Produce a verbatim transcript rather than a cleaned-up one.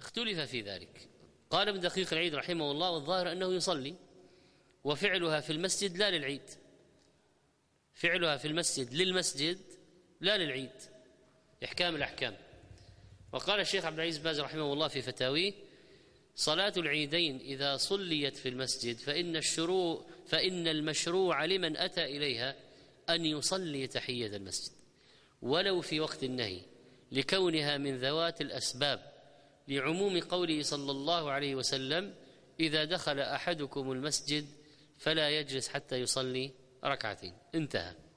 اختلف في ذلك. قال ابن دقيق العيد رحمه الله: والظاهر أنه يصلي، وفعلها في المسجد لا للعيد، فعلها في المسجد للمسجد لا للعيد، إحكام الأحكام. وقال الشيخ عبد العزيز باز رحمه الله في فتاويه: صلاة العيدين إذا صليت في المسجد فإن الشروع فإن المشروع لمن أتى إليها أن يصلي تحية المسجد ولو في وقت النهي، لكونها من ذوات الأسباب، لعموم قوله صلى الله عليه وسلم: إذا دخل أحدكم المسجد فلا يجلس حتى يصلي ركعتين. انتهى.